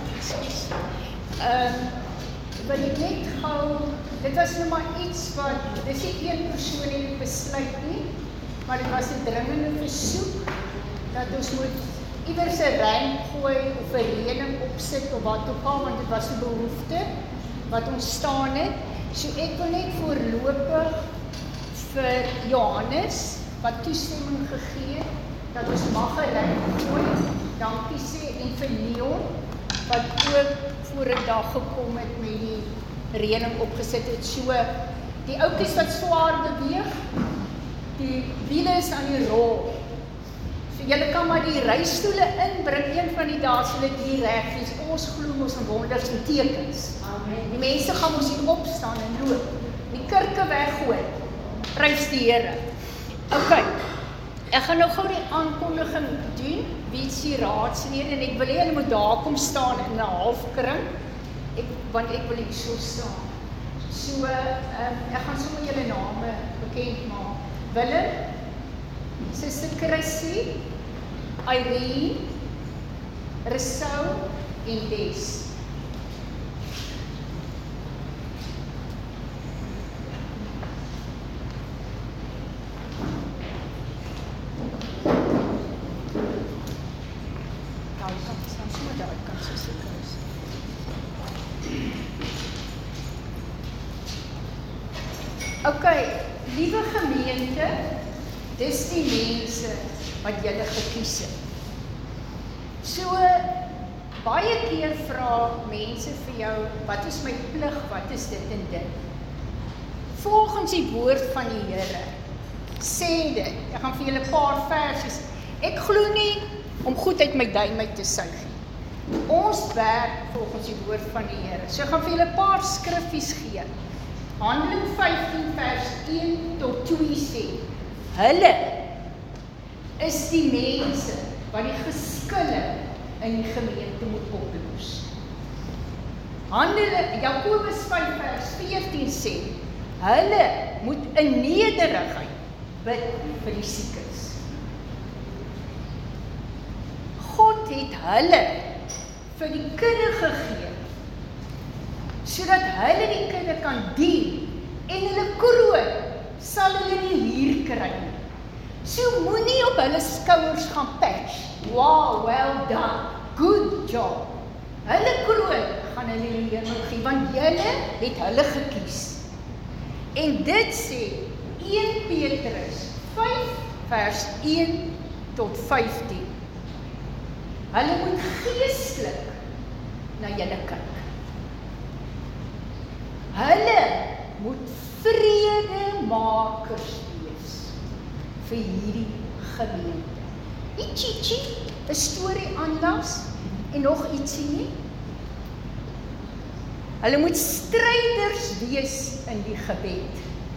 wil ek net gou, dit was nou maar iets wat, dis nie een persoon het besluit nie, maar dit was 'n dringende versoek, dat ons moet iewers 'n rym gooi of 'n reëling opsit of wat ook al, want dit was 'n behoefte wat ontstaan het. So ek wil net voorlopig vir Johannes, wat toestemming gegee het, dat ons mag 'n rym gooi, dankie sê, en vir Leon, wat ook voor 'n dag gekom het met die reëling opgesit het. So, die ouetjies wat swaar beweeg, die wiele is aan die rol. So, julle kan maar die reistoele inbring, een van die dae sal dit hier reg wees. Ons glo mos in wonders en tekens. Amen. Die mense gaan mos hier opstaan en loop, die kurke weggooi. Prys die Here. OK. Ek gaan nou gou die aankondiging doen, wie is die raadslede, en ek wil hê hulle moet daar kom staan in 'n halfkring, want ek wil hier so staan. So, ek gaan sommer julle name bekend maak. Willem, Suster Chrissy, Irene, Rousseau en Des. OK, liewe gemeente, dis die mense wat julle gekies het. So, baie keer vra mense vir jou, wat is my plig, wat is dit en dit? Volgens die woord van die Here, sê dit, ek gaan vir julle 'n paar versies, ek glo nie om goed uit my duim uit te suig nie. Ons werk volgens die woord van die Here. So ek gaan vir julle 'n paar skriffies gee. Handeling 15 vers 1 tot 2 sê, hulle is die mense wat die geskille in die gemeente moet oplos. Jakobus 5 vers 14 sê, hulle moet in nederigheid bid vir die siekes. God het hulle vir die kudde gegee, sodat hulle die kudde kan dien, en hulle kroon sal hulle nie hier kry nie. So moenie op hulle skouers gaan patch. Wow, well done, good job. Hulle kroon gaan hulle in die hemel gee, want julle het hulle gekies. En dit sê, 1 Petrus 5 vers 1 tot 15. Hulle moet geestelik na julle kyk. Hulle moet vredemakers wees vir hierdie gemeente. Ietjie, 'n storie aanlas en nog ietsie nie. Hulle moet stryders wees in die gebed.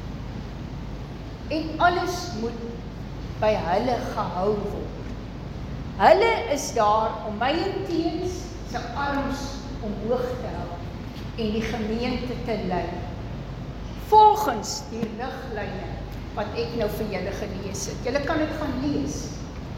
En alles moet by hulle gehou word. Hulle is daar om my en Teens se arms omhoog te hou en die gemeente te lei, volgens die riglyne wat ek nou vir julle gelees het. Julle kan dit gaan lees.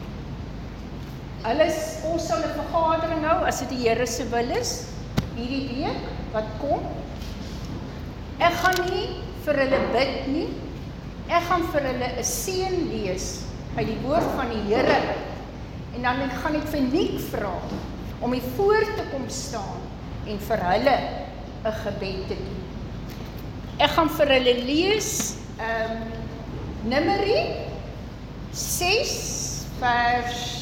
Ons sal 'n vergadering hou, as dit die Here se wil is, hierdie week wat kom. Ek gaan nie vir hulle bid nie. Ek gaan vir hulle 'n seën lees uit die woord van die Here uit. En dan gaan ek vir Nick vra om hier voor te kom staan en vir hulle 'n gebed te doen. Ek gaan vir hulle lees Numeri 6 vers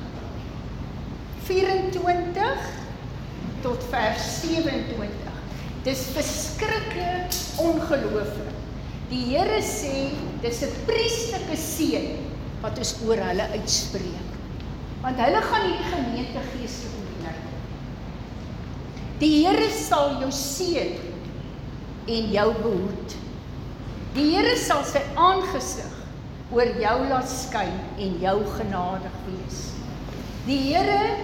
24 tot vers 27. Dis verskriklik ongelooflik. Die Here sê, dis 'n priesterlike seën wat ons oor hulle uitspreek. Want hulle gaan hierdie gemeente geestelik lei. Die Here sal jou seën en jou behoed. Die Here sal sy aangesig oor jou laat skyn en jou genadig wees. Die Here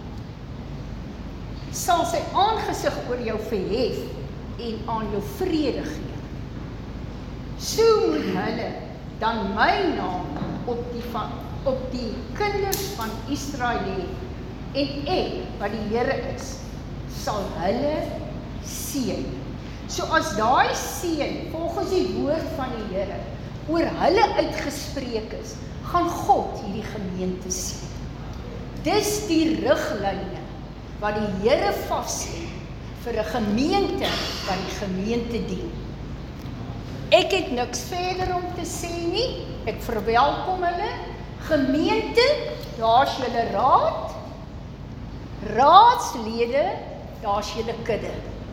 sal sy aangesig oor jou verhef en aan jou vrede gee. So moet hulle dan my naam op die kinders van Israel hê, en ek, wat die Here is, sal hulle seën. So as daai seën, volgens die woord van die Here, oor hulle uitgespreek is, gaan God hierdie gemeente seën. Dis die riglyne wat die Here vaslê vir 'n gemeente wat die gemeente dien. Ek het niks verder om te sê nie. Ek verwelkom hulle. Gemeente, daar's julle raad. Raadslede, daar's julle kudde.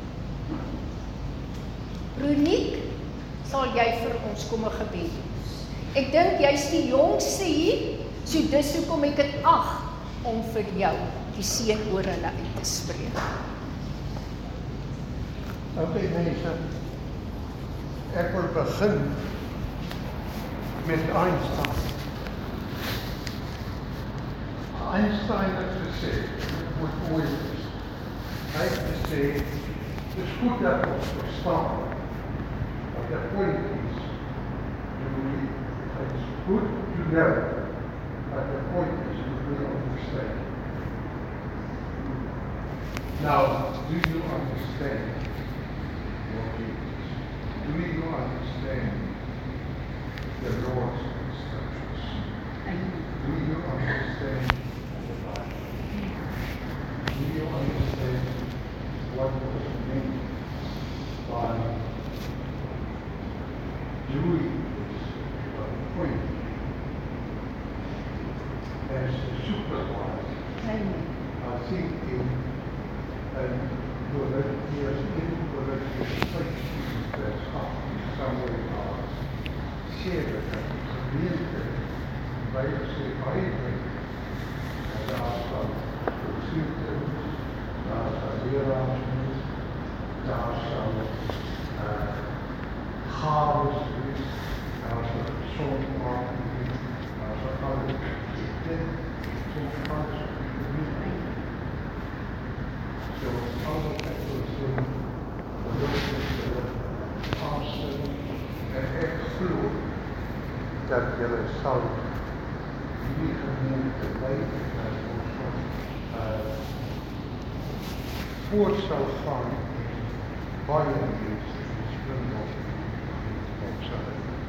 Roniek, sal jy vir ons kom 'n gebed doen? Ek dink jy's die jongste hier, so dis hoekom ek dit ag om vir jou die seën oor hulle uit te spreek. Okay, mense, ek wil begin met Einstein. Einstein het gesê, moet mooi wees. Hy het gesê, dis goed dat ons verstaan wat die point is. It's good to know what the point is we understand. Now, do you understand what it is? Do you understand the Lord's instructions? Do you understand the Bible? Do you understand what was meant by doing this point as a supervisor? I think in Corinthians 15 vers 8 somewhere share dat gemeente by sy Bybel daar sal voorsien daar sal leraars wees, daar sal gawes wees, daar sal gesondmaking wees, daar sal alles dit so vals so alles ek wil sê en ek glo dat julle sal die gemeente lei dat ons voort sal gaan baie mense die Springbok sal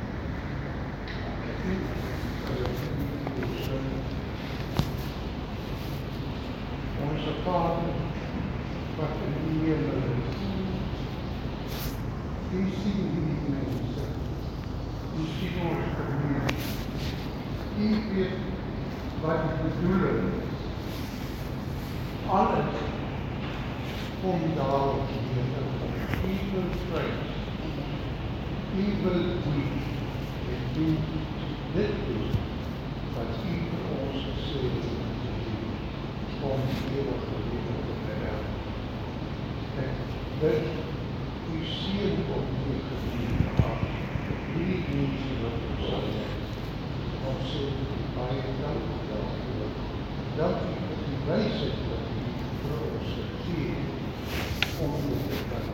onze Vader wat in die hemel is, die sien die mense hoe sien ons community? U weet wat die bedoeling is. Alles kom daarop neer. Evil praise, evil deed, en doen dit doen, wat u vir ons gesê het, om ewige lewe te bereik. En dit, u seën op die gebied aan, hierdie mense wat ons sal hê, om sê, baie dank daarvoor. Dank u vir die wysheid wat u vir ons gegee het, om dit te kan.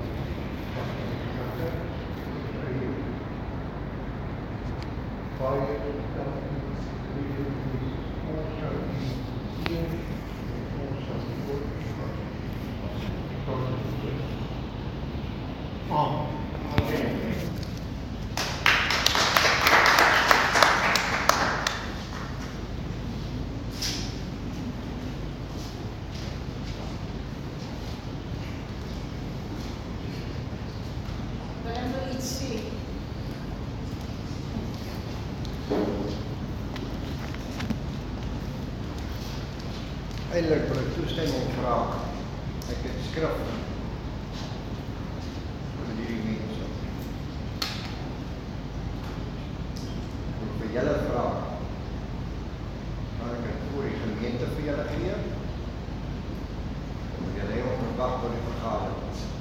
Baie dank u, ons sal u seën, en ons sal u voortgaan. Tot die toekomst. Amen. Eindelijk wil ik toestemming vragen. Ik heb skrif voor jullie mensen. Ik wil voor jullie vragen. Kan ik het voor die gemeente voor jullie geven? Of jullie heel verwacht voor die vergadering?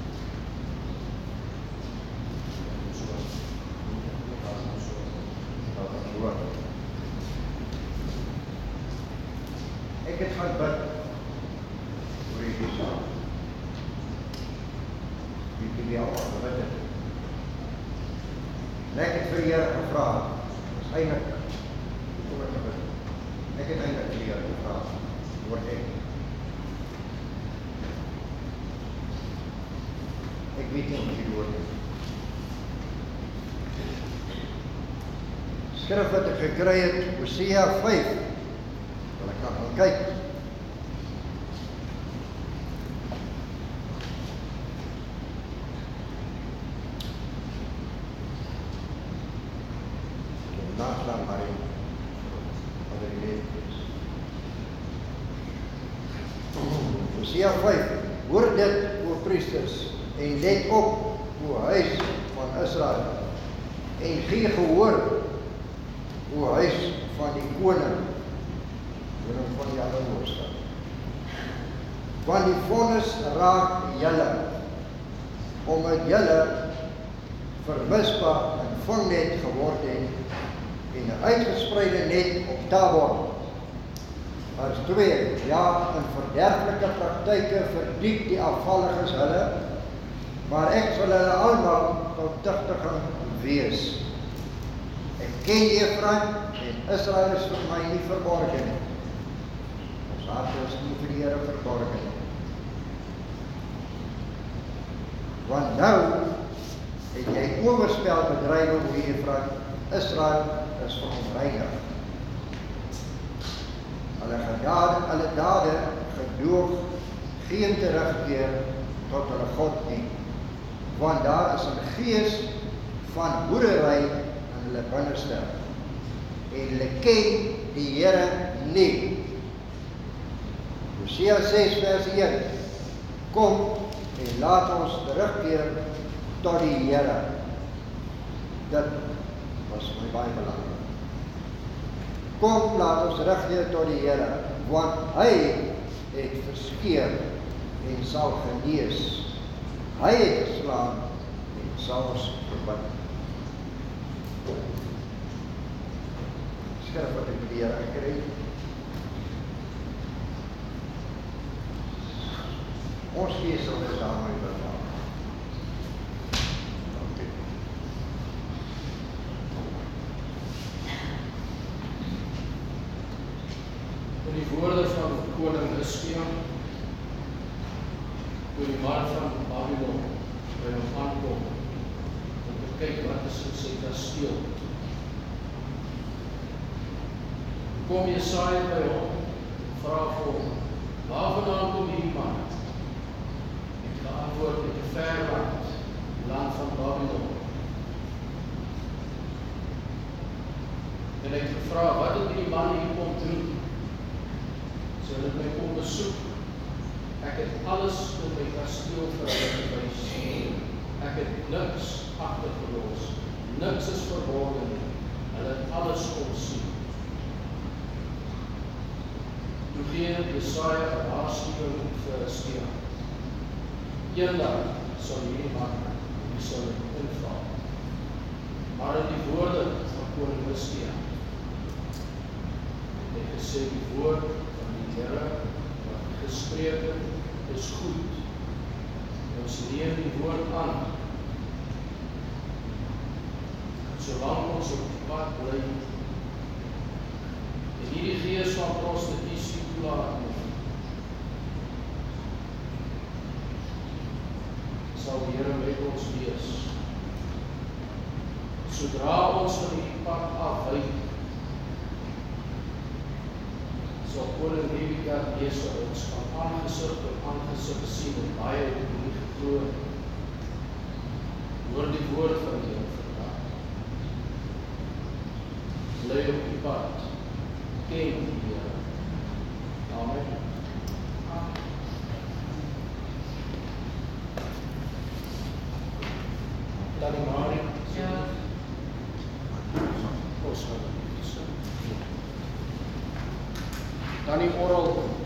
Ik heb gaan bid voor die zaak. Die kan die allemaal gebid. En ik heb vir Here gevra. Dat is eindelijk hoe ek gebid. Ek het eindelijk vir Here gevra. Word ek. Ek weet nie wat die woord is. Skrif wat ek gekry het, Hosea 5. Wil ek nou gaan kyk. Naaslaan maar in wat er geleefd is. Hosea 5. Hoor dit, o priesters, en let op, o huis van Israel, en gee gehoor, o huis van die koning van die Allerhoogste. Want die vonnis raak julle, omdat julle vermisbaar en vangnet geword het, en 'n uitgespreide net op Tabor. Vers 2, ja, in verderflike praktyke verdiep die afvalliges hulle, maar ek sal hulle almal tot tugtiging wees. Ek ken Efraim en Israel is vir my nie verborgen nie. Ons harte is nie vir die Here verborgen nie. Want nou het jy oorspel bedryf oor Efraim. Israel is verontreinig. Hulle dade gedoog geen terugkeer tot hulle God nie. Want daar is 'n gees van boerery in hulle binneste. En hulle ken die Here nie. Hosea 6 vers 1. Kom en laat ons terugkeer tot die Here. Dit was my baie belangrik. Kom, laat ons terugkeer tot die Here, want hy het verskeer en sal genees. Hy het geslaan en sal ons verbind. Skrif wat ek die Here gekry. Ons gees sal dit daarmee bepaal. Die woorde van koning Hizkia, toe die man van Babylon by hom aankom, om te kyk wat is in sy kasteel. Kom Jesaja by hom, vra vir hom, waarvandaan kom hierdie man? En geantwoord uit 'n ver land van Babylon. En ek het gevra, wat het die man hier kom doen? So hulle het my kom besoek. Ek het alles in my kasteel vir hulle gewys. Ek het niks agtergelos. Niks is verborgen nie. Hulle het alles kom sien. Toe gee Jesaja 'n waarskuwing vir Hizkia. Eendag sal hierdie man, die sal inval. Maar in die woorde van koning Hizkia het gesê, die woord van die Here wat gespreek het, is goed. Ons neem die woord aan. Solang ons op die pad bly, en hierdie gees van prostitusie toelaat nie, sal die Here met ons wees. Sodra ons van die pad afwyk, sal koning Nebukadnesar ons van aangesig tot aangesig sien en baie het nie geglo nie. Hoor die woord van die Here vandag. Bly op die pad. Ken die Here. Amen. Tannie Marie. Ja. Ons gaan dit. Tannie Oral.